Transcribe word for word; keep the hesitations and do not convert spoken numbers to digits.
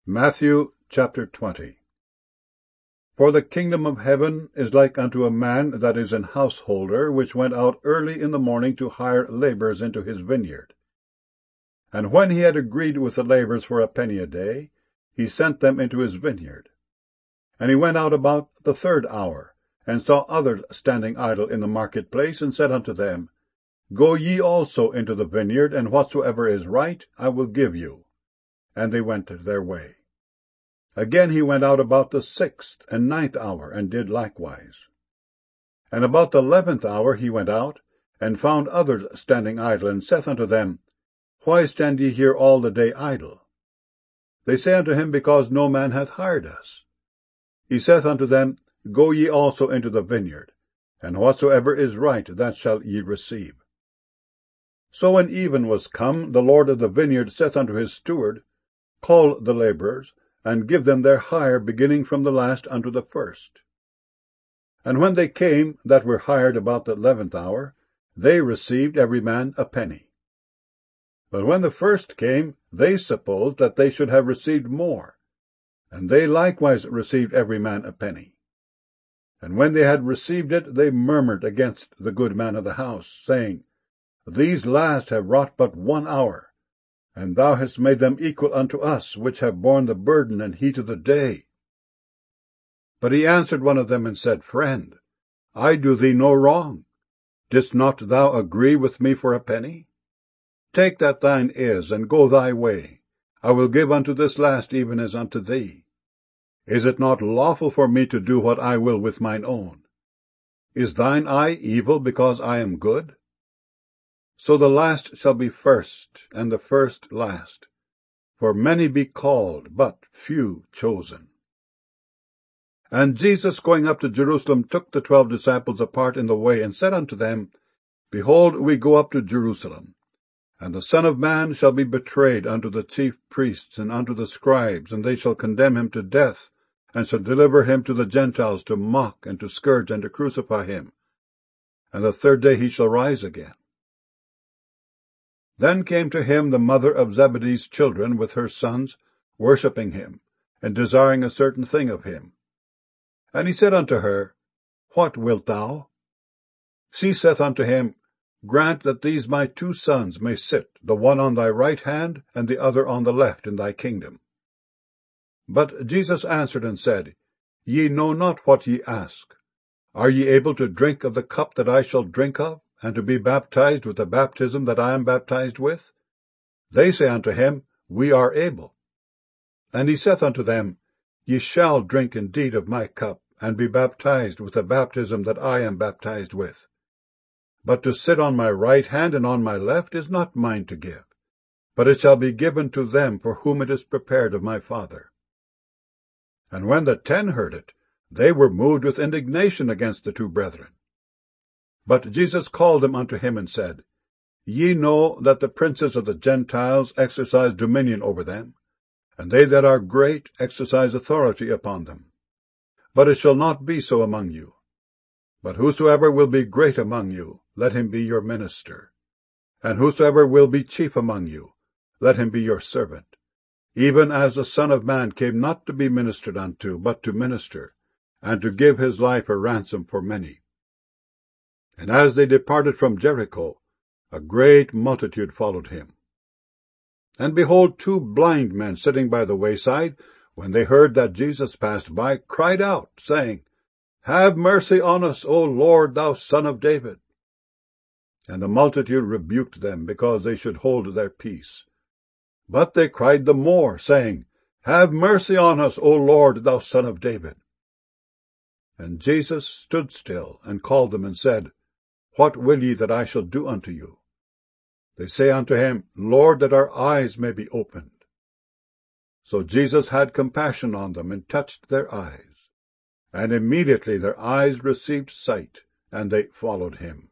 Matthew chapter twenty. For the kingdom of heaven is like unto a man that is an householder, which went out early in the morning to hire labourers into his vineyard. And when he had agreed with the labourers for a penny a day, he sent them into his vineyard. And he went out about the third hour, and saw others standing idle in the marketplace, and said unto them, Go ye also into the vineyard, and whatsoever is right I will give you. And they went their way. Again he went out about the sixth and ninth hour, and did likewise. And about the eleventh hour he went out, and found others standing idle, and saith unto them, Why stand ye here all the day idle? They say unto him, Because no man hath hired us. He saith unto them, Go ye also into the vineyard, and whatsoever is right that shall ye receive. So when even was come, the Lord of the vineyard saith unto his steward, Call the labourers, and give them their hire, beginning from the last unto the first. And when they came that were hired about the eleventh hour, they received every man a penny. But when the first came, they supposed that they should have received more, and they likewise received every man a penny. And when they had received it, they murmured against the good man of the house, saying, These last have wrought but one hour, and thou hast made them equal unto us, which have borne the burden and heat of the day. But he answered one of them, and said, Friend, I do thee no wrong. Didst not thou agree with me for a penny? Take that thine is, and go thy way. I will give unto this last even as unto thee. Is it not lawful for me to do what I will with mine own? Is thine eye evil because I am good? So the last shall be first, and the first last. For many be called, but few chosen. And Jesus, going up to Jerusalem, took the twelve disciples apart in the way, and said unto them, Behold, we go up to Jerusalem, and the Son of Man shall be betrayed unto the chief priests and unto the scribes, and they shall condemn him to death, and shall deliver him to the Gentiles to mock, and to scourge, and to crucify him. And the third day he shall rise again. Then came to him the mother of Zebedee's children with her sons, worshipping him, and desiring a certain thing of him. And he said unto her, What wilt thou? She saith unto him, Grant that these my two sons may sit, the one on thy right hand, and the other on the left, in thy kingdom. But Jesus answered and said, Ye know not what ye ask. Are ye able to drink of the cup that I shall drink of, and to be baptized with the baptism that I am baptized with? They say unto him, We are able. And he saith unto them, Ye shall drink indeed of my cup, and be baptized with the baptism that I am baptized with. But to sit on my right hand and on my left is not mine to give, but it shall be given to them for whom it is prepared of my Father. And when the ten heard it, they were moved with indignation against the two brethren. But Jesus called them unto him, and said, Ye know that the princes of the Gentiles exercise dominion over them, and they that are great exercise authority upon them. But it shall not be so among you. But whosoever will be great among you, let him be your minister. And whosoever will be chief among you, let him be your servant. Even as the Son of Man came not to be ministered unto, but to minister, and to give his life a ransom for many. And as they departed from Jericho, a great multitude followed him. And behold, two blind men sitting by the wayside, when they heard that Jesus passed by, cried out, saying, Have mercy on us, O Lord, thou Son of David. And the multitude rebuked them, because they should hold their peace. But they cried the more, saying, Have mercy on us, O Lord, thou Son of David. And Jesus stood still, and called them, and said, What will ye that I shall do unto you? They say unto him, Lord, that our eyes may be opened. So Jesus had compassion on them, and touched their eyes. And immediately their eyes received sight, and they followed him.